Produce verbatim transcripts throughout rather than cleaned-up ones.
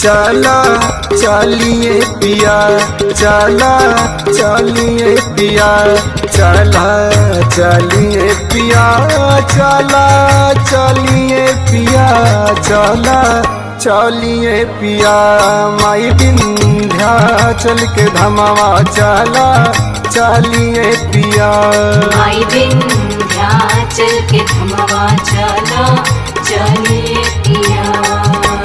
चला चलिए पिया चला चलिए पिया चला चलिए पिया चला चलिए पिया चला चलिए पिया माई विंध्याचल के धमावा चला चलिए पिया माई विंध्याचल के धमावा चला चलिए पिया।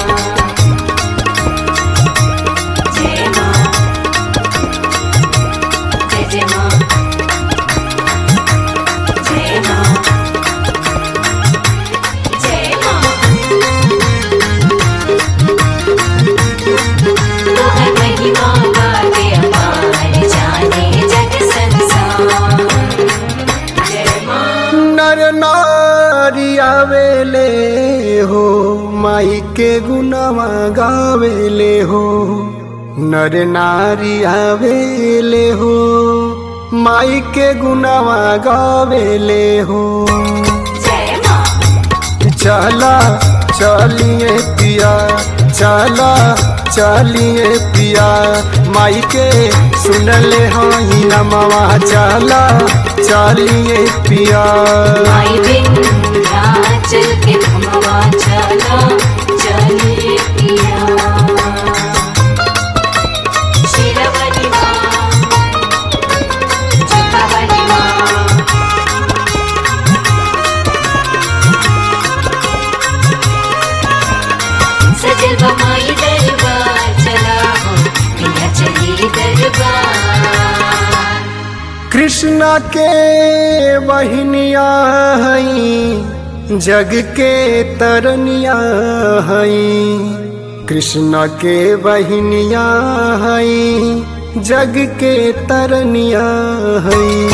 नर नारी आवेले हो माई के गुनावा गावेले हो नर नारी आवेले हो माई के गुनावा गावेले हो चला चलिए पिया चला चलिए पिया माई के सुनले हई नमवा चला चलिए पिया माई विंध्याचल के धमावा चला चलिए पिया। शिरवली माँ चंपावली माँ सजल बमाई दरबार चला हो पिया चली दरबार। कृष्णा के बहिनिया हई जग के तरनिया हई कृष्णा के बहिनिया हई जग के तरनिया हई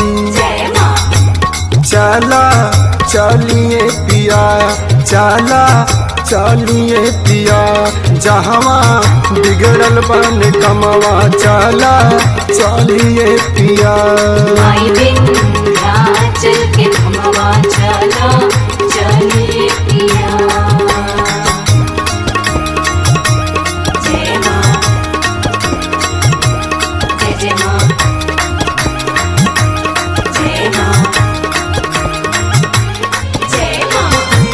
चला चलिए पिया चला चलिए पिया जहवा बिगड़ल बन कमवा चला चलिए पिया माई विंध्याचल के धमावा चला चलिए पिया। जय माँ जय जय माँ जय माँ जय माँ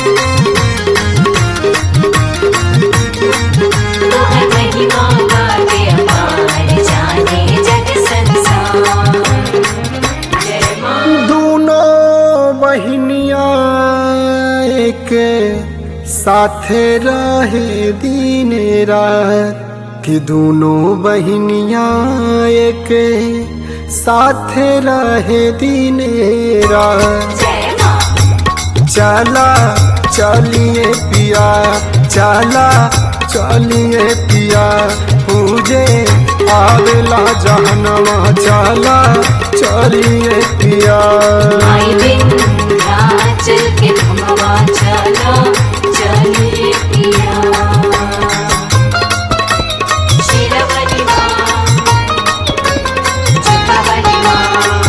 तोहर महिमा गावे अपार जाने जग संसार। जय माँ दोनों बहिनिया एक साथे रहे दिन रात कि दोनों बहिनिया एक साथे रहे दिन रात जय माँ चला चलिए पिया चला चलिए पिया पूजे आवेला जहनवा चला चलिए पिया माई विंध्याचल के धमावा चला चलिए पिया। शिरवली माँ चंपावली माँ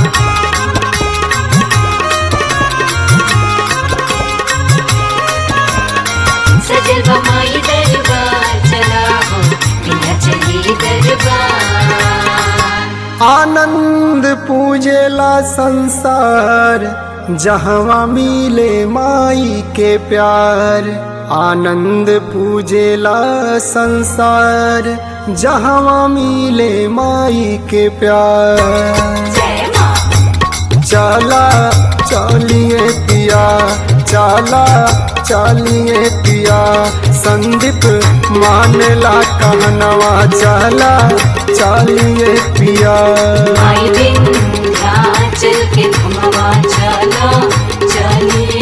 सजल बमाई दरबार चला हो पिया चली दरबार। आनंद पूजेला संसार जहवा मिले माई के प्यार आनंद पूजेला संसार जहवा मिले माई के प्यार जय माँ चला चलिए पिया चला चलिए पिया संदीप मानला कहनवा चला चलिए पिया माई विंध्याचल के धमावा चला चलिए